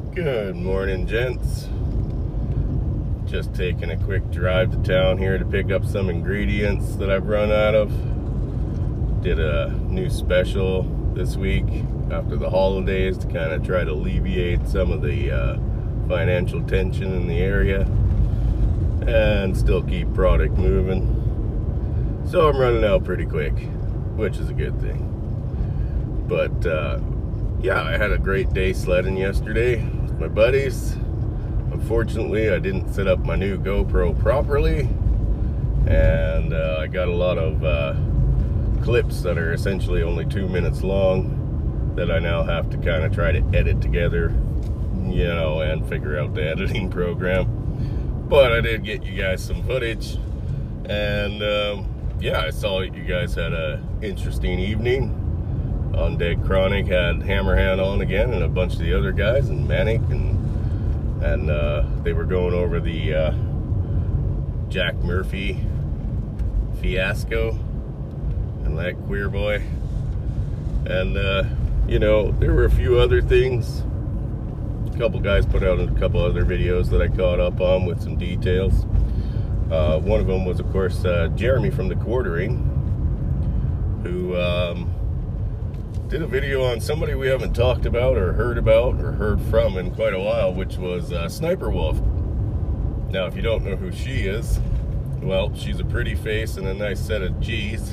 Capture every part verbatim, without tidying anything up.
Good morning, gents. Just taking a quick drive to town here to pick up some ingredients that I've run out of. Did a new special this week after the holidays to kind of try to alleviate some of the uh, financial tension in the area and still keep product moving. So I'm running out pretty quick, which is a good thing. But uh, yeah, I had a great day sledding yesterday with my buddies. Unfortunately, I didn't set up my new GoPro properly, and uh, I got a lot of uh, clips that are essentially only two minutes long that I now have to kind of try to edit together, you know, and figure out the editing program. But I did get you guys some footage, and um, yeah, I saw you guys had a interesting evening. Undead Chronic had Hammerhand on again, and a bunch of the other guys, and Manic, and and uh, they were going over the uh, Jack Murphy fiasco and that queer boy. And uh, you know, there were a few other things. A couple guys put out a couple other videos that I caught up on with some details. Uh, one of them was, of course, uh, Jeremy from The Quartering, who um, did a video on somebody we haven't talked about or heard about or heard from in quite a while, which was uh, Sniper Wolf. Now, if you don't know who she is, well, she's a pretty face and a nice set of G's.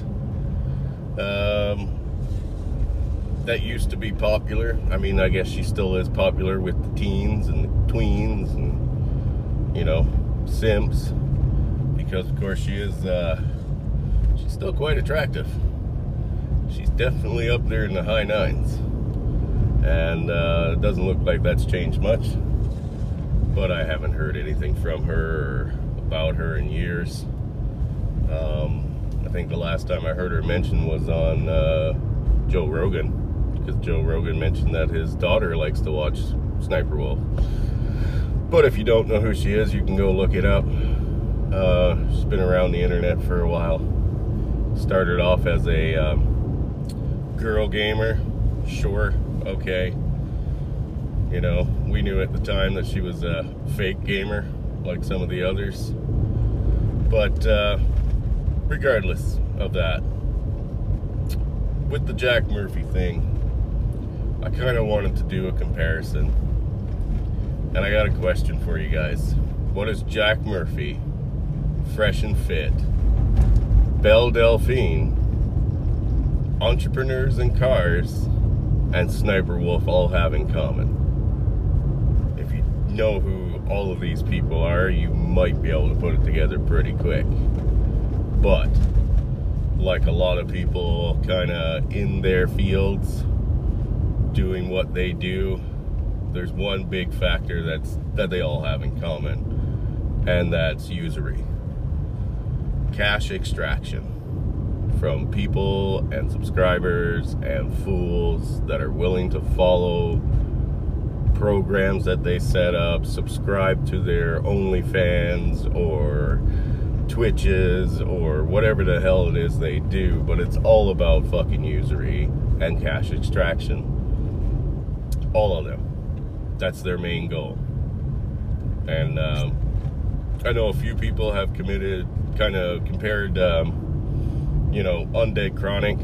Um, that used to be popular. I mean, I guess she still is popular with the teens and the tweens and, you know, simps, because of course she is, uh, she's still quite attractive. She's definitely up there in the high nines, and uh, it doesn't look like that's changed much, but I haven't heard anything from her or about her in years. Um, I think the last time I heard her mention was on uh, Joe Rogan, because Joe Rogan mentioned that his daughter likes to watch Sniper Wolf. But if you don't know who she is, you can go look it up. Uh, she's been around the internet for a while. Started off as a um, girl gamer, sure, okay. You know, we knew at the time that she was a fake gamer, like some of the others. But uh, regardless of that, with the Jack Murphy thing, I kind of wanted to do a comparison. And I got a question for you guys. What is Jack Murphy, Fresh and Fit, Belle Delphine, Entrepreneurs in Cars, and Sniper Wolf all have in common? If you know who all of these people are, you might be able to put it together pretty quick. But like a lot of people kind of in their fields doing what they do, there's one big factor that's that they all have in common, and that's usury. Cash extraction from people and subscribers and fools that are willing to follow programs that they set up, subscribe to their OnlyFans or Twitches or whatever the hell it is they do, but it's all about fucking usury and cash extraction. All of them. That's their main goal. And um, I know a few people have committed, kind of compared um, you know, Undead Chronic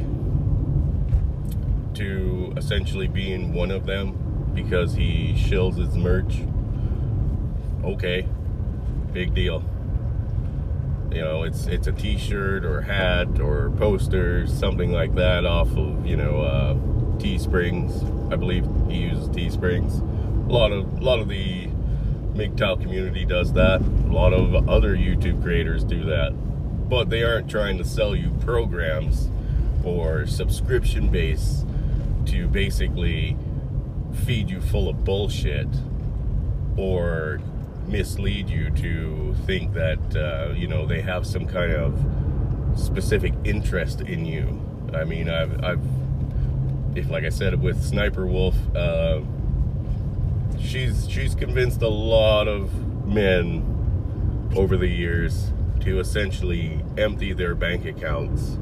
to essentially being one of them because he shills his merch. Okay, big deal. You know, it's it's a t-shirt or hat or posters, something like that off of, you know, uh, Teesprings. I believe he uses Teesprings. A lot of, a lot of the M G T O W community does that. A lot of other YouTube creators do that. But they aren't trying to sell you programs or subscription base to basically feed you full of bullshit or mislead you to think that, uh, you know, they have some kind of specific interest in you. I mean, I've, I've if like I said, with Sniper Wolf, uh, she's, she's convinced a lot of men over the years to essentially empty their bank accounts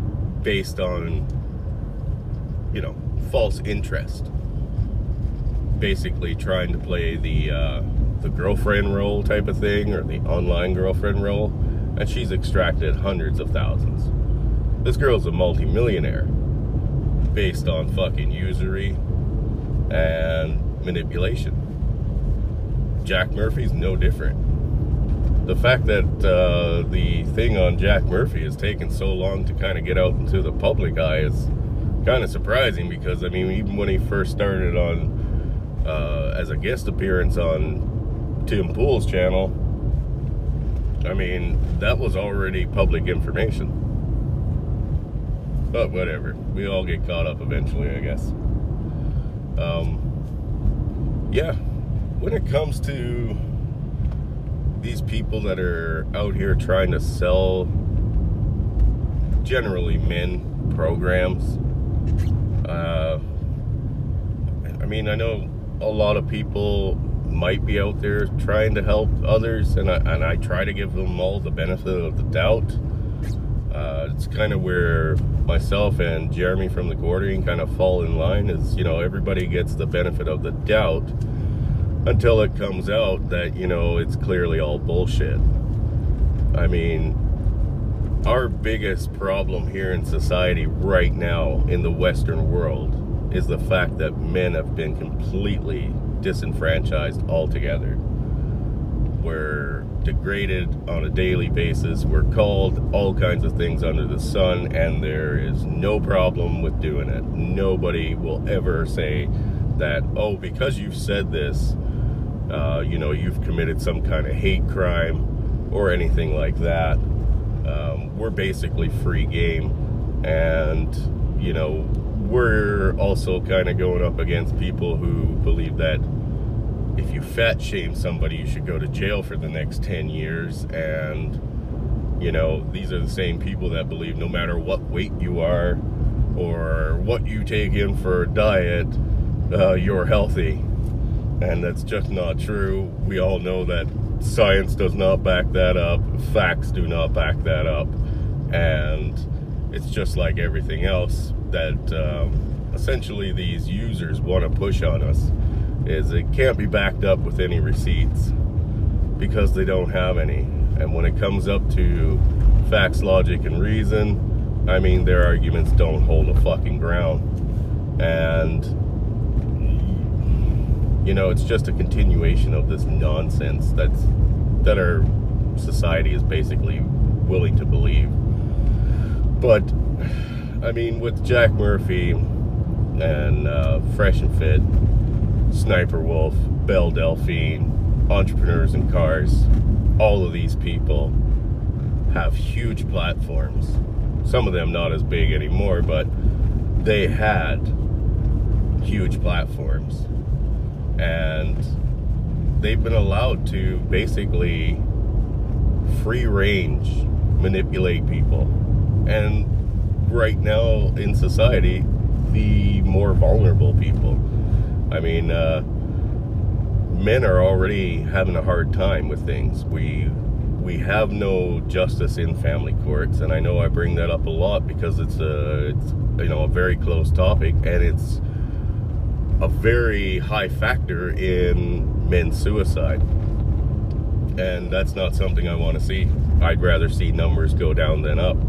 based on, you know, false interest. basically trying to play the uh, the girlfriend role type of thing, or the online girlfriend role, and she's extracted hundreds of thousands. This girl's a multi-millionaire based on fucking usury and manipulation. Jack Murphy's no different. The fact that uh, the thing on Jack Murphy has taken so long to kind of get out into the public eye is kind of surprising, because I mean, even when he first started on uh, as a guest appearance on Tim Pool's channel, I mean, that was already public information. But whatever, we all get caught up eventually, I guess. Um, yeah, when it comes to these people that are out here trying to sell, generally men, programs, uh, I mean, I know a lot of people might be out there trying to help others, and I, and I try to give them all the benefit of the doubt. Uh, it's kind of where myself and Jeremy from the Quartering kind of fall in line, is, you know, everybody gets the benefit of the doubt until it comes out that, you know, it's clearly all bullshit. I mean, our biggest problem here in society right now in the Western world is the fact that men have been completely disenfranchised altogether. We're degraded on a daily basis. We're called all kinds of things under the sun, and there is no problem with doing it. Nobody will ever say that, oh, because you've said this, Uh, you know, you've committed some kind of hate crime or anything like that. Um, we're basically free game, and, you know, we're also kind of going up against people who believe that if you fat shame somebody, you should go to jail for the next ten years. And, you know, these are the same people that believe no matter what weight you are or what you take in for a diet, uh, you're healthy. And that's just not true. We all know that science does not back that up. Facts do not back that up. And it's just like everything else that um, essentially these users want to push on us, is it can't be backed up with any receipts, because they don't have any. And when it comes up to facts, logic, and reason, I mean, their arguments don't hold a fucking ground. And you know, it's just a continuation of this nonsense that's that our society is basically willing to believe. But I mean, with Jack Murphy and uh, Fresh and Fit, Sniper Wolf, Belle Delphine, Entrepreneurs in Cars, all of these people have huge platforms. Some of them not as big anymore, but they had huge platforms. And they've been allowed to basically free range manipulate people. And right now in society, the more vulnerable people. I mean, uh, men are already having a hard time with things. We we have no justice in family courts, and I know I bring that up a lot because it's a it's you know a very close topic, and it's a very high factor in men's suicide, and that's not something I want to see. I'd rather see numbers go down than up,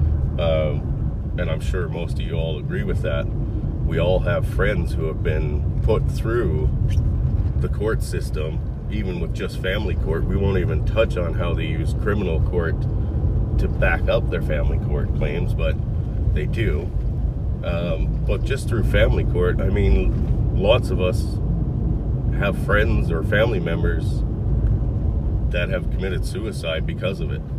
um, and I'm sure most of you all agree with that. We all have friends who have been put through the court system, even with just family court. We won't even touch on how they use criminal court to back up their family court claims, but they do. Um, but just through family court, I mean, lots of us have friends or family members that have committed suicide because of it.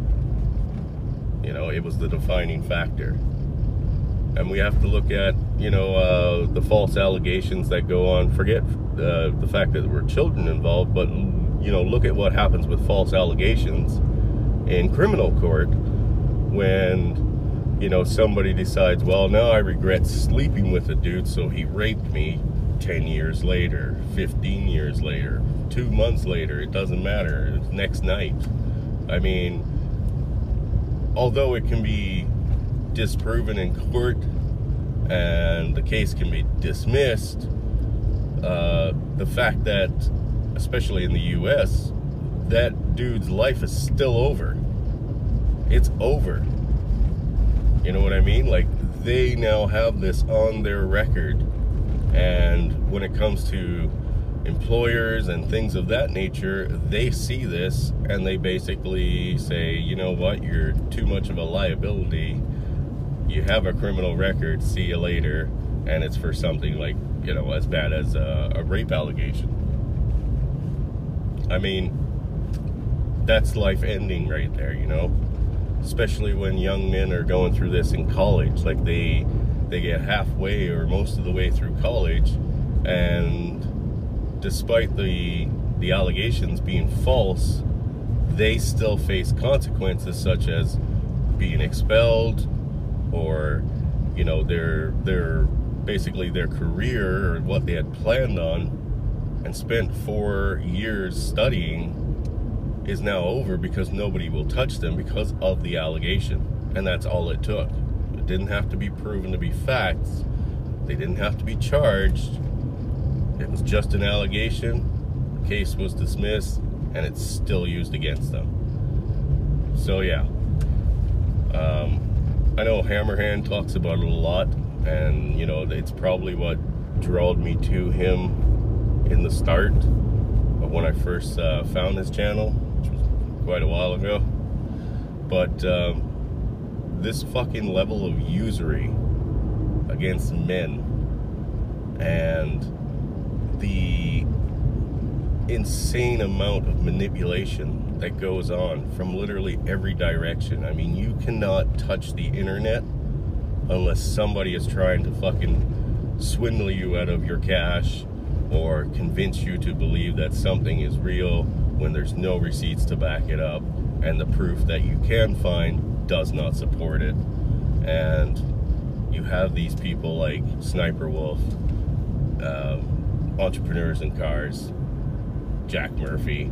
You know, it was the defining factor. And we have to look at, you know, uh, the false allegations that go on. Forget uh, the fact that there were children involved, but, you know, look at what happens with false allegations in criminal court when, you know, somebody decides, well, now I regret sleeping with a dude, so he raped me ten years later, fifteen years later, two months later, it doesn't matter, it's next night. I mean, although it can be disproven in court and the case can be dismissed, uh, the fact that, especially in the U S, that dude's life is still over. It's over. You know what I mean? Like, they now have this on their record, and when it comes to employers and things of that nature, they see this and they basically say, you know what, you're too much of a liability, you have a criminal record, see you later. And it's for something like, you know, as bad as a, a rape allegation. I mean, that's life ending right there, you know, especially when young men are going through this in college. Like, they they get halfway or most of the way through college, and despite the the allegations being false, they still face consequences such as being expelled, or, you know, their their basically their career or what they had planned on and spent four years studying is now over because nobody will touch them because of the allegation. And that's all it took. It didn't have to be proven to be facts. They didn't have to be charged. It was just an allegation. The case was dismissed, and it's still used against them. So yeah, um, I know Hammerhand talks about it a lot, and you know, it's probably what drew me to him in the start of when I first uh, found his channel, which was quite a while ago. But um, this fucking level of usury against men, and the insane amount of manipulation that goes on from literally every direction. I mean, you cannot touch the internet unless somebody is trying to fucking swindle you out of your cash or convince you to believe that something is real when there's no receipts to back it up, and the proof that you can find does not support it. And you have these people like Sniper Wolf, um, Entrepreneurs in Cars, Jack Murphy,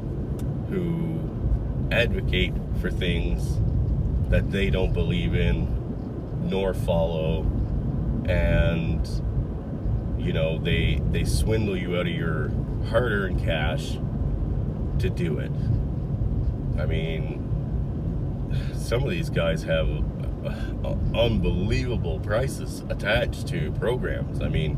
who advocate for things that they don't believe in nor follow, and you know, they they swindle you out of your hard-earned cash to do it. I mean, some of these guys have uh, unbelievable prices attached to programs. I mean,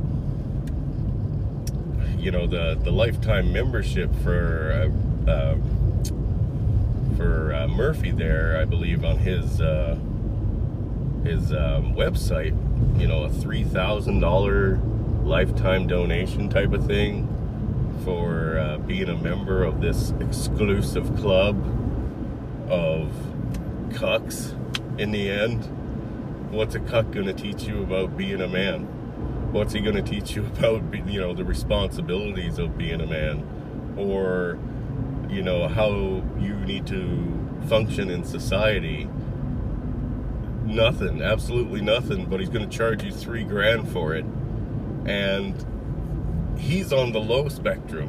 you know, the the lifetime membership for uh, uh, for uh, Murphy there, I believe on his uh, his um, website, you know, a three thousand dollar lifetime donation type of thing for uh, being a member of this exclusive club of cucks. In the end, what's a cuck gonna teach you about being a man? What's he gonna teach you about, you know, the responsibilities of being a man, or, you know, how you need to function in society? Nothing, absolutely nothing. But he's gonna charge you three grand for it, and he's on the low spectrum.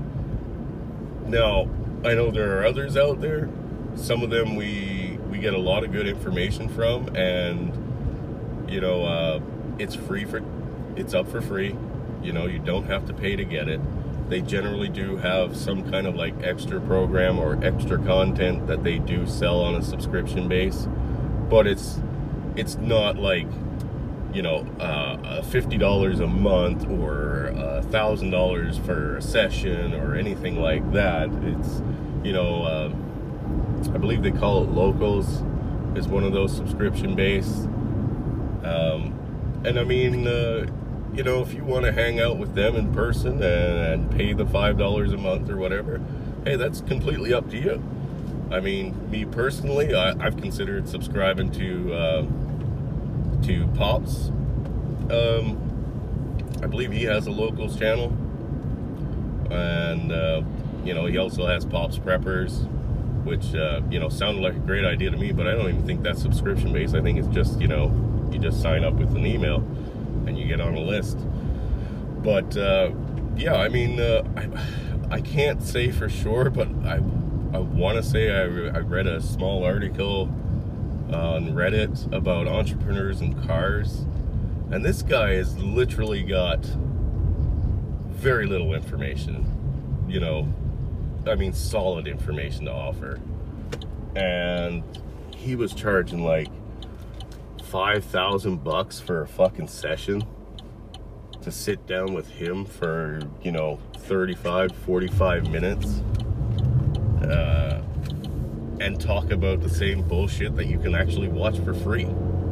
Now, I know there are others out there. Some of them we we get a lot of good information from, and you know, uh, it's free for, it's up for free. You know, you don't have to pay to get it. They generally do have some kind of like extra program or extra content that they do sell on a subscription base, but it's it's not like, you know, uh, fifty dollars a month or a thousand dollars for a session or anything like that. It's, you know, uh, I believe they call it Locals, is one of those subscription based. Um, and I mean, uh, you know, if you want to hang out with them in person and, and pay the five dollars a month or whatever, hey, that's completely up to you. I mean, me personally, I, I've considered subscribing to uh, to Pops. Um, I believe he has a Locals channel, and uh, you know, he also has Pops Preppers, which uh, you know, sounded like a great idea to me, but I don't even think that's subscription based. I think it's just, you know, you just sign up with an email and you get on a list. But uh, yeah, I mean, uh, I, I can't say for sure, but I I want to say I, re I read a small article on Reddit about Entrepreneurs in Cars, and this guy has literally got very little information, you know, I mean solid information to offer. And he was charging like five thousand bucks for a fucking session to sit down with him for, you know, thirty-five, forty-five minutes uh, and talk about the same bullshit that you can actually watch for free.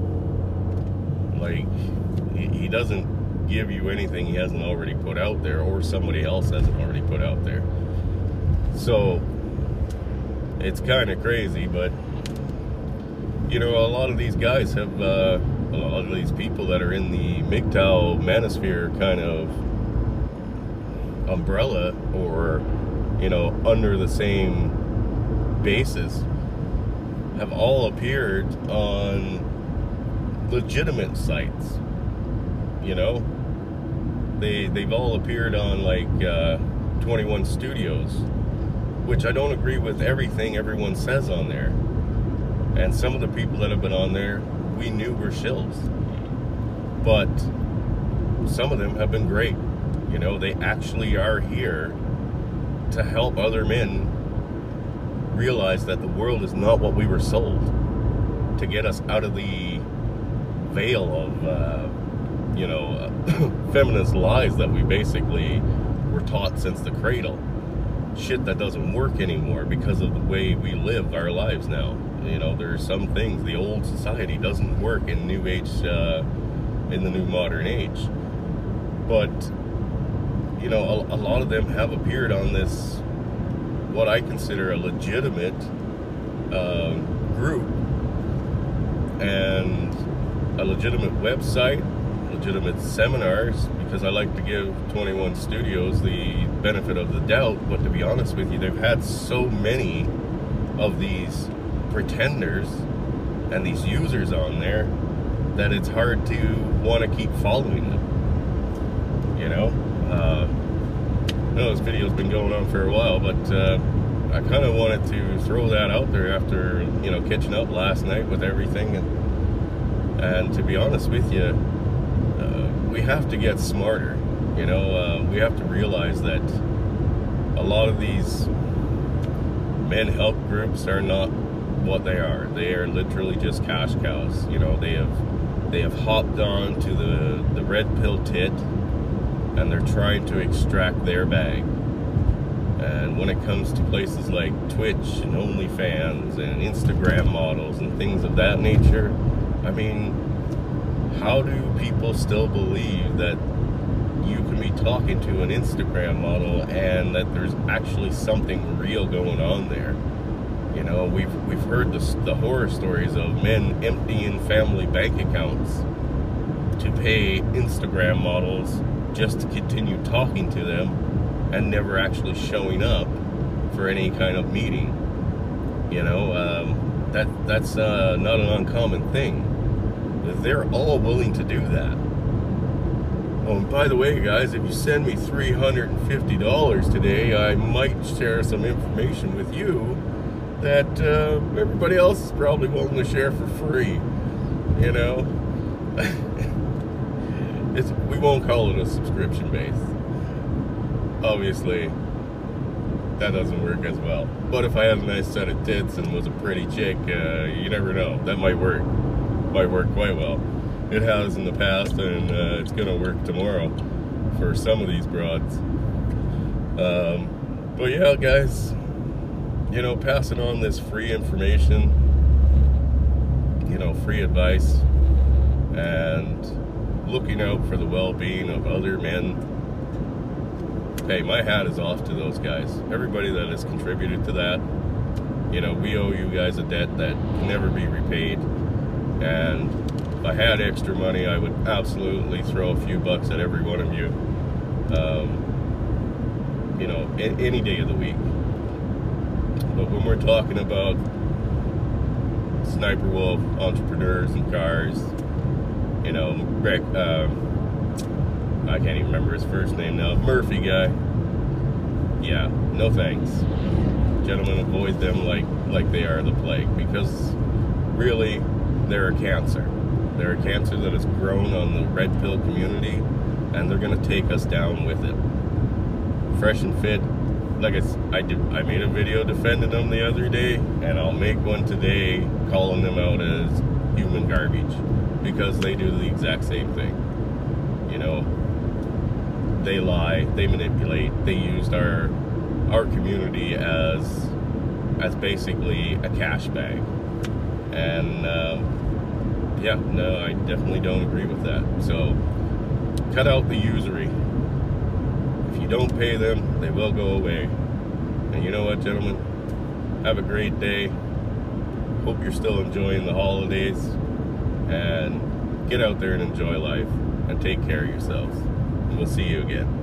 Like, he, he doesn't give you anything he hasn't already put out there, or somebody else hasn't already put out there. So it's kind of crazy, but you know, a lot of these guys have uh, a lot of these people that are in the M G T O W manosphere kind of umbrella, or, you know, under the same basis, have all appeared on legitimate sites. You know, they they've all appeared on like uh, twenty-one Studios, which I don't agree with everything everyone says on there. And some of the people that have been on there, we knew were shills. But some of them have been great. You know, they actually are here to help other men realize that the world is not what we were sold, to get us out of the veil of, uh, you know, uh, feminist lies that we basically were taught since the cradle. Shit that doesn't work anymore because of the way we live our lives now. You know, there are some things, the old society doesn't work in new age, uh, in the new modern age. But, you know, a, a lot of them have appeared on this, what I consider a legitimate uh, group, and a legitimate website, legitimate seminars, because I like to give twenty-one Studios the benefit of the doubt. But to be honest with you, they've had so many of these pretenders and these users on there that it's hard to want to keep following them. You know, uh, I know this video's been going on for a while, but uh, I kind of wanted to throw that out there after, you know, catching up last night with everything. And, and to be honest with you, uh, we have to get smarter. You know, uh, we have to realize that a lot of these men help groups are not what they are. They are literally just cash cows. You know, they have they have hopped on to the the red pill tit, and they're trying to extract their bag. And when it comes to places like Twitch and OnlyFans and Instagram models and things of that nature, I mean, how do people still believe that you can be talking to an Instagram model and that there's actually something real going on there? You know, we've we've heard the, the horror stories of men emptying family bank accounts to pay Instagram models just to continue talking to them and never actually showing up for any kind of meeting. You know, um, that that's uh, not an uncommon thing. They're all willing to do that. Oh, and by the way, guys, if you send me three hundred fifty dollars today, I might share some information with you that uh, everybody else is probably willing to share for free. You know, it's, we won't call it a subscription base. Obviously, that doesn't work as well. But if I had a nice set of tits and was a pretty chick, uh, you never know. That might work. Might work quite well. It has in the past, and uh, it's gonna work tomorrow for some of these broads. Um, but yeah, guys, you know, passing on this free information, you know, free advice, and looking out for the well-being of other men. Hey, my hat is off to those guys. Everybody that has contributed to that. You know, we owe you guys a debt that can never be repaid. And if I had extra money, I would absolutely throw a few bucks at every one of you. Um, you know, any day of the week. But when we're talking about Sniper Wolf, entrepreneurs and cars, you know, Rick, uh, I can't even remember his first name now, Murphy guy, yeah, no thanks. Gentlemen, avoid them like, like they are the plague, because really, they're a cancer. They're a cancer that has grown on the red pill community, and they're going to take us down with it. fresh and fit. Like I, s- I did, I made a video defending them the other day, and I'll make one today calling them out as human garbage, because they do the exact same thing. You know, they lie, they manipulate, they used our our community as as basically a cash bag. And um, yeah, no, I definitely don't agree with that. So cut out the usury. If you don't pay them, they will go away. And you know what, gentlemen? Have a great day. Hope you're still enjoying the holidays. And get out there and enjoy life. And take care of yourselves. And we'll see you again.